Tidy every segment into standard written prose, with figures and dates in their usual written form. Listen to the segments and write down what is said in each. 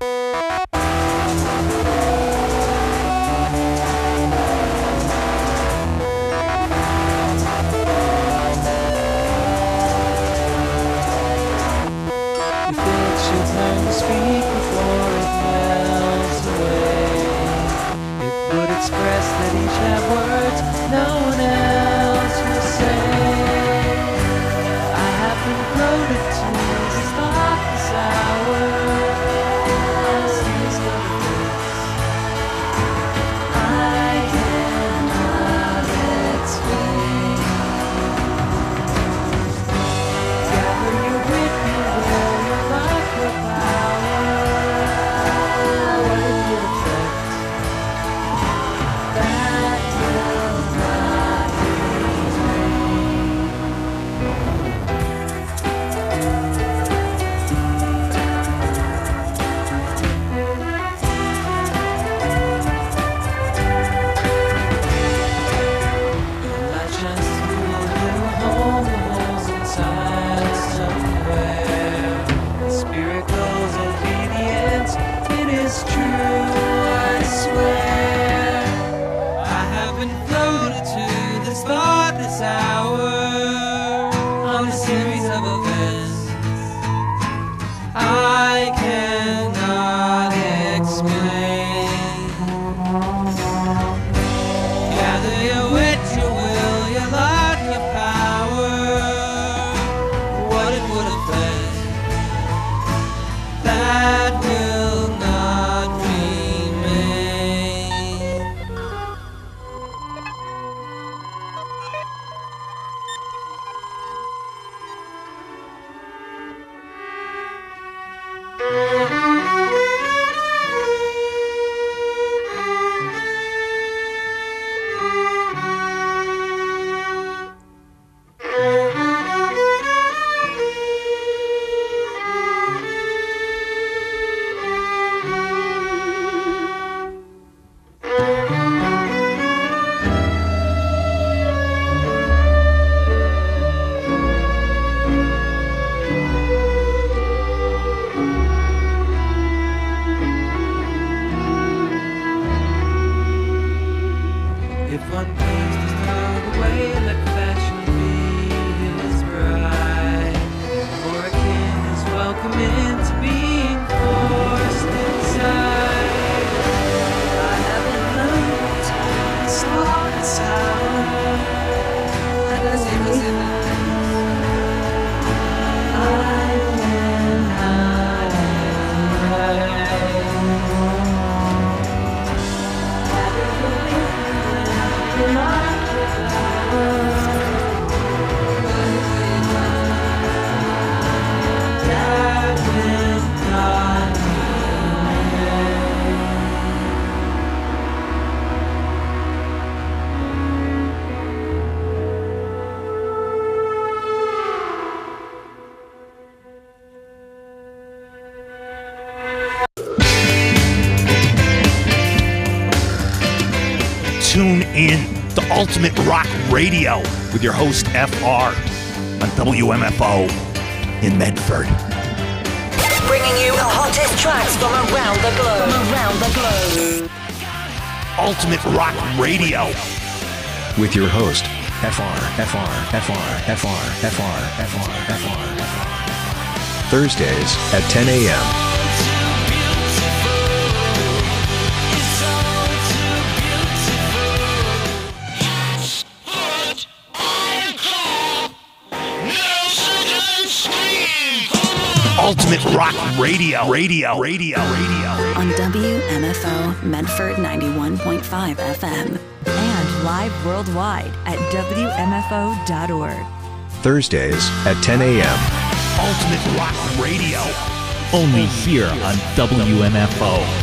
Tune in to Ultimate Rock Radio with your host, FR, on WMFO in Medford. Bringing you the hottest tracks from around the globe. Ultimate Rock Radio with your host, FR. Thursdays at 10 a.m. Ultimate Rock Radio. On WMFO Medford 91.5 FM. And live worldwide at WMFO.org. Thursdays at 10 a.m. Ultimate Rock Radio. Only here on WMFO.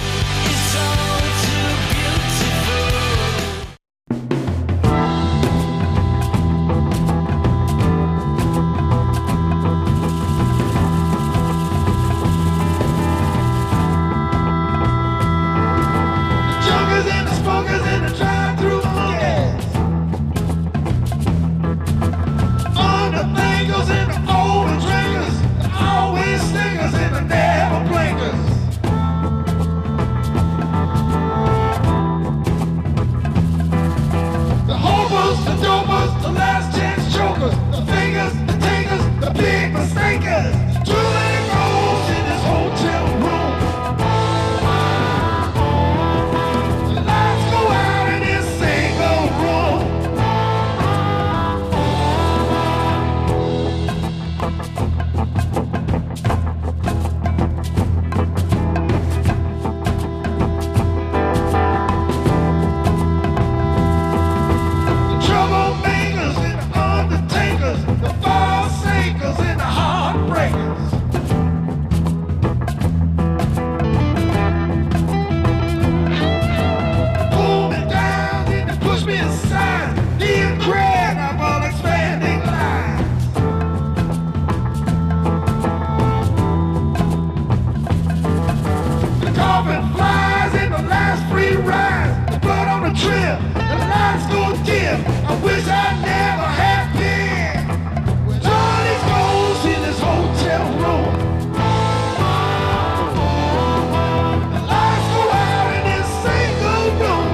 coffin flies in the last free ride. The blood on the trail, the lights go dim. I wish I never had been. Johnny's ghost in his hotel room. The lights go out in his single room.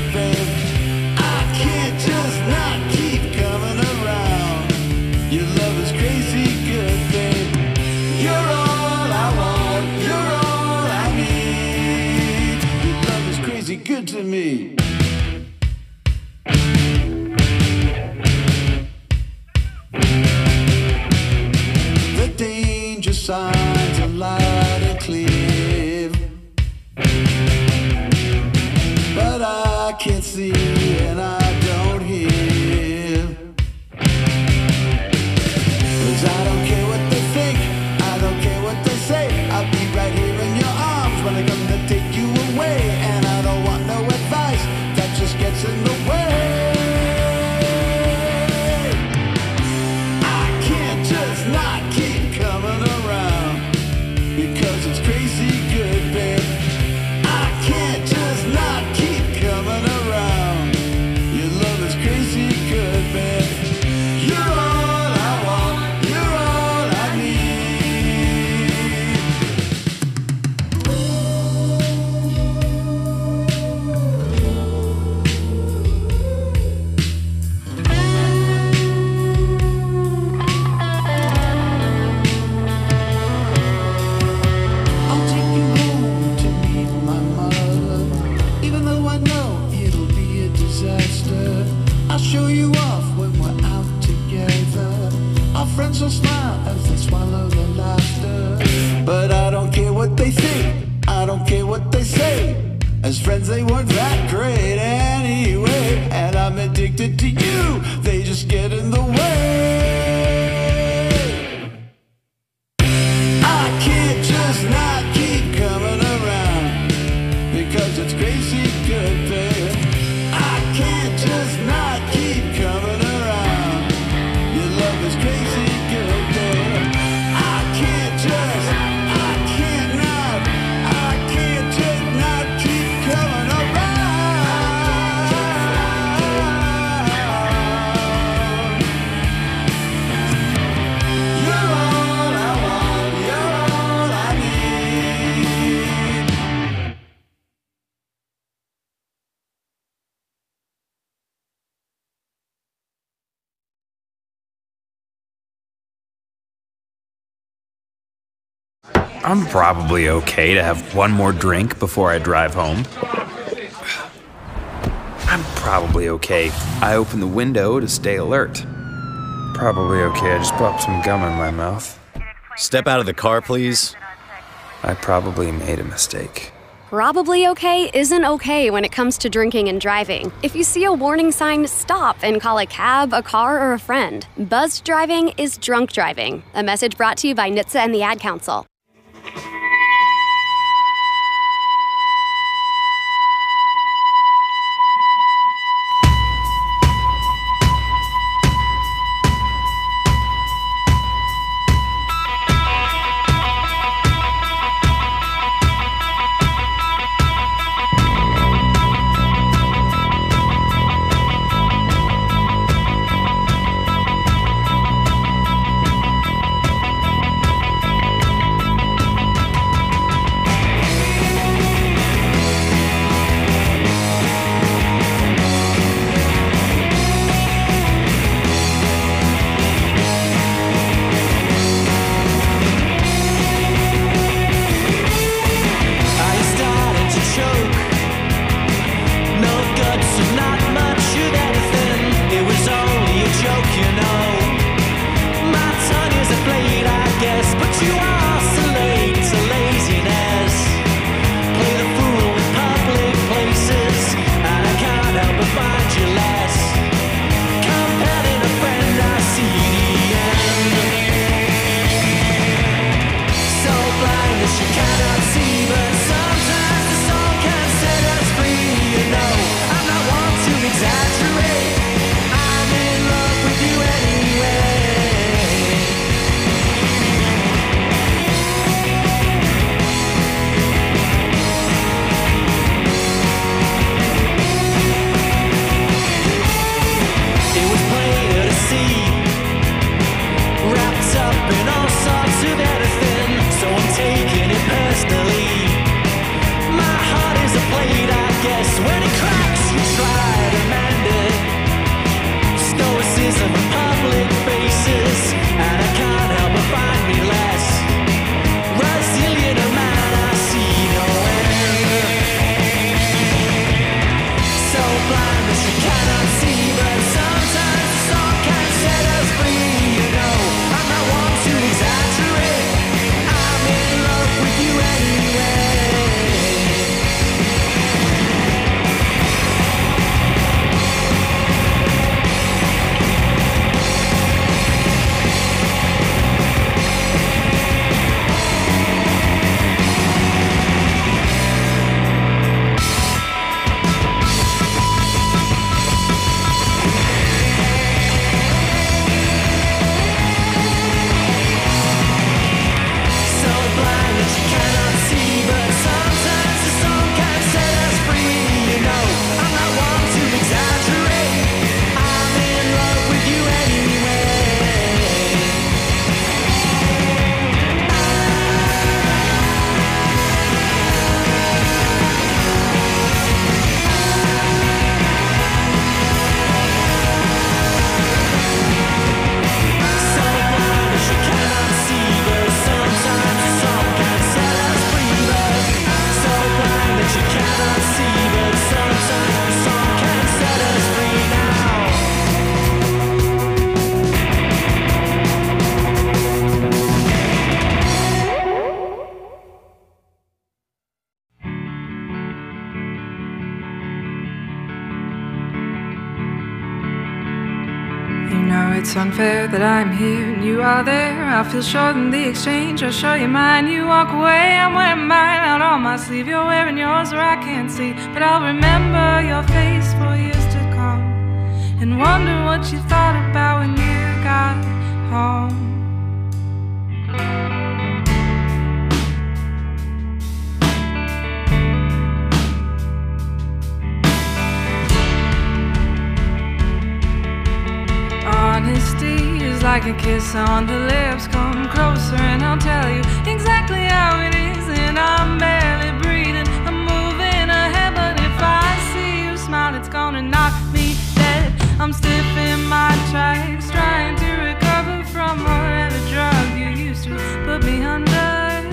good, babe. I can't just not keep coming around. Your love is crazy good, babe. You're all I want, you're all I need. Your love is crazy good to me. The danger signs are loud and clear, but I can't see and I don't hear. 'Cause I don't care what they think, I don't care what they say. I'll be right here in your arms when I come to take you away. And I don't want no advice that just gets in the way. I can't just not keep coming around because it's crazy good, babe. I can't just not keep coming around. Your love is crazy good, babe. You're all I want, you're all I need. I'll take you home to meet my mother, even though I know it'll be a disaster. I'll show you off when we're out together. Our friends will smile as they swallow the laughter. But I don't care what they think, I don't care what they say. As friends they weren't that great anyway. And I'm addicted to you, they just get in the way. I can't just not keep coming around because it's crazy good, babe. I can't just not keep coming around. Your love is crazy good, babe. I can't just not keep coming around. You're all I want, you're all I need. I'm probably okay to have one more drink before I drive home. I'm probably okay. I open the window to stay alert. Probably okay. I just popped some gum in my mouth. Step out of the car, please. I probably made a mistake. Probably okay isn't okay when it comes to drinking and driving. If you see a warning sign, stop and call a cab, a car, or a friend. Buzzed driving is drunk driving. A message brought to you by NHTSA and the Ad Council. cracks, you try to mend it. Stoicism, public faces, and I can't help but find me less resilient a man I see no end. So blind that you cannot see, but sometimes the song can set us free. You know, I'm not one to exaggerate. I'm in love with you anyway. It's unfair that I'm here and you are there. I feel short in the exchange. I'll show you mine. You walk away, I'm wearing mine out on my sleeve. You're wearing yours where I can't see, but I'll remember your face for years to come and wonder what you thought about when you got home. Honesty is like a kiss on the lips. Come closer and I'll tell you exactly how it is. And I'm barely breathing, I'm moving ahead, but if I see you smile, it's gonna knock me dead. I'm stiff in my tracks, trying to recover from whatever drug you used to put me under.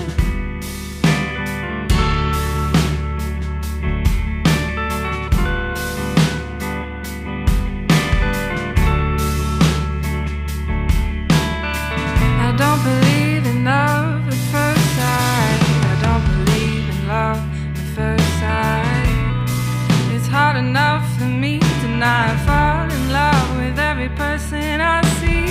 I don't believe in love at first sight. I don't believe in love at first sight. It's hard enough for me to not fall in love with every person I see.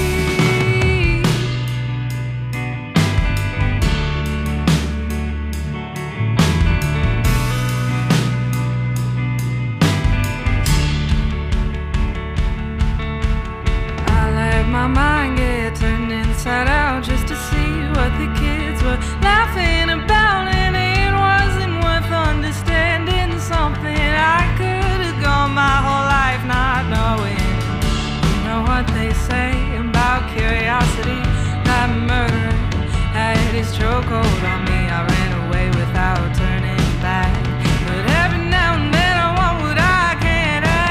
I let my mind get turned inside out just to see what the kids were laughing about, and it wasn't worth understanding something I could have gone my whole life not knowing. You know what they say about curiosity, that murderer had his chokehold on me. I ran away without turning back, but every now and then I want what I can't have.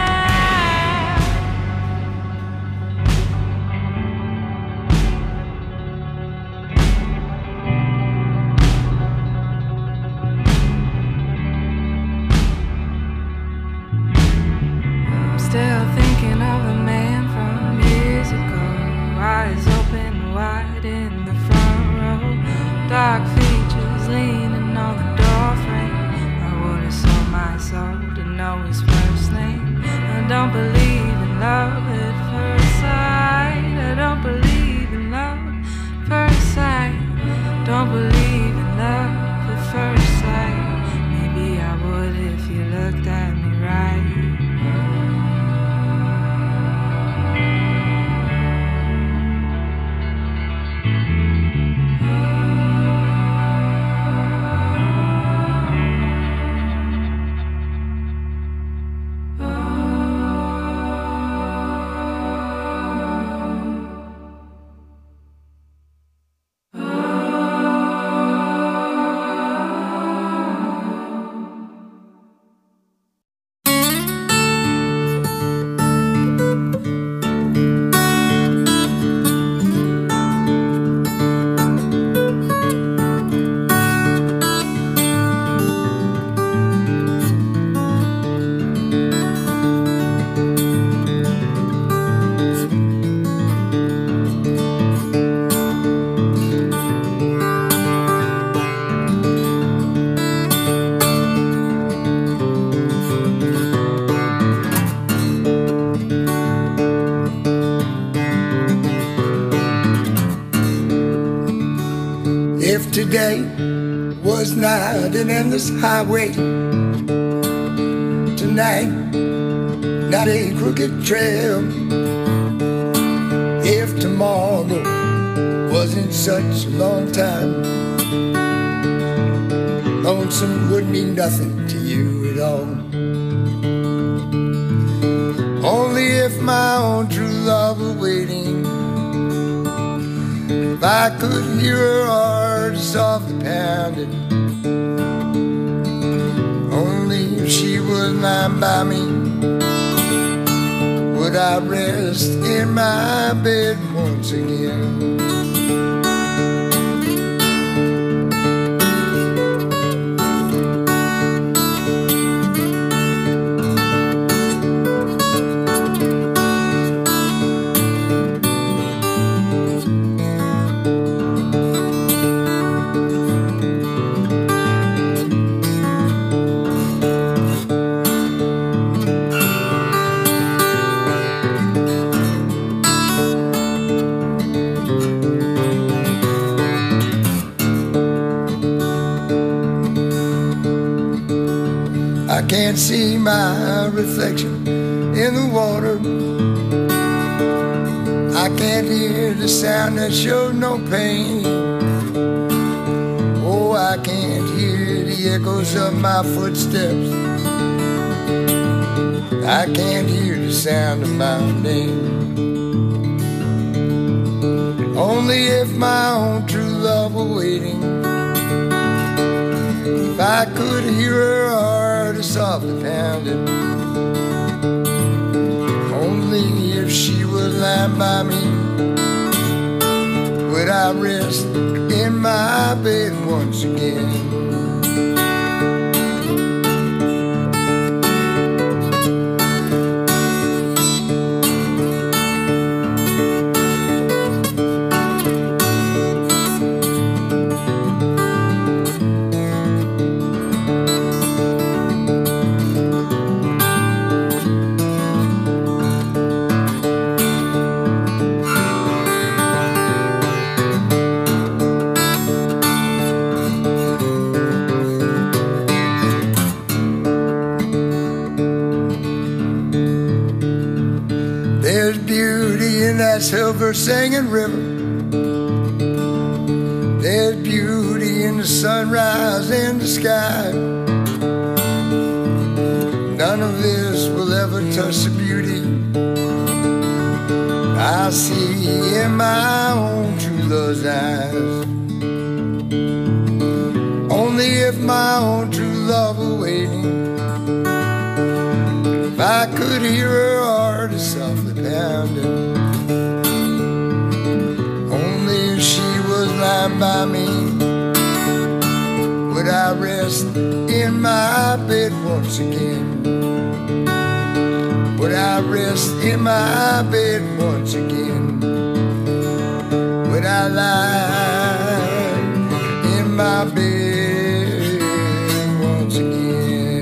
Still thinking of a man from years ago, eyes open wide in the front row, dark features leaning on the doorframe. I would have sold my soul to know his first name. I don't believe in love at first sight. I don't believe in love at first sight. Don't believe in love at first sight. Maybe I would if you looked at me right. Today was not an endless highway. Tonight, not a crooked trail. If tomorrow wasn't such a long time, lonesome would mean nothing to you at all. Only if my own true love were waiting, if I could hear her heart softly pounding, only if she was lying by me, would I rest in my bed once again. I can't see my reflection in the water. I can't hear the sound that shows no pain. Oh, I can't hear the echoes of my footsteps. I can't hear the sound of my name. Only if my own true love were waiting, if I could hear her heart softly pounding, only if she was lying by me, would I rest in my bed once again. There's beauty in that silver singing river. There's beauty in the sunrise in the sky. None of this will ever touch the beauty I see in my own true love's eyes. Only if my own true love were waiting, if I could hear her heart softly pounding, only if she was lying by me, would I rest in my bed once again. Would I rest in my bed once again? Would I lie in my bed once again?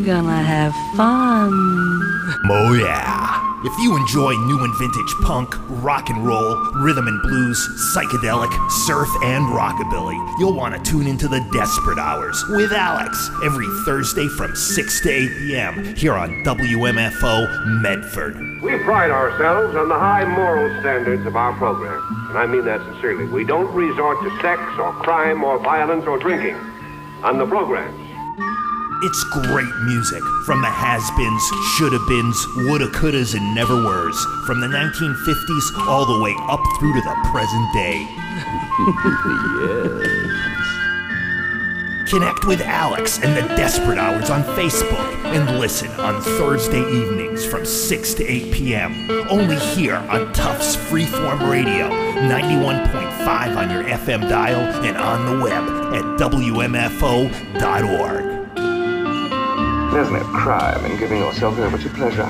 gonna have fun. Oh yeah. If you enjoy new and vintage punk, rock and roll, rhythm and blues, psychedelic, surf, and rockabilly, you'll want to tune into the Desperate Hours with Alex every Thursday from 6 to 8 p.m. here on WMFO Medford. We pride ourselves on the high moral standards of our program, and I mean that sincerely. We don't resort to sex or crime or violence or drinking on the programs. It's great music from the has-beens, shoulda-beens, woulda, couldas, and never-weres, from the 1950s all the way up through to the present day. Yes. Connect with Alex and the Desperate Hours on Facebook and listen on Thursday evenings from 6 to 8 p.m. only here on Tufts Freeform Radio, 91.5 on your FM dial and on the web at WMFO.org. There's no crime in giving yourself over to pleasure.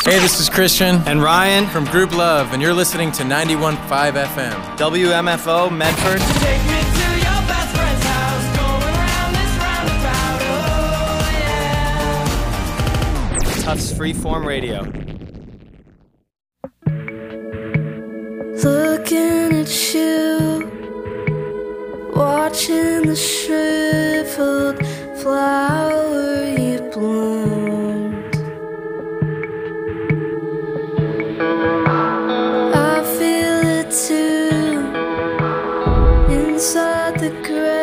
Hey, this is Christian and Ryan from Group Love, and you're listening to 91.5 FM. WMFO Medford. Take me to your best friend's house, going round this roundabout, oh yeah. Tufts Freeform Radio. Looking at you, watching the shriveled flower you bloomed. I feel it too, inside the grave.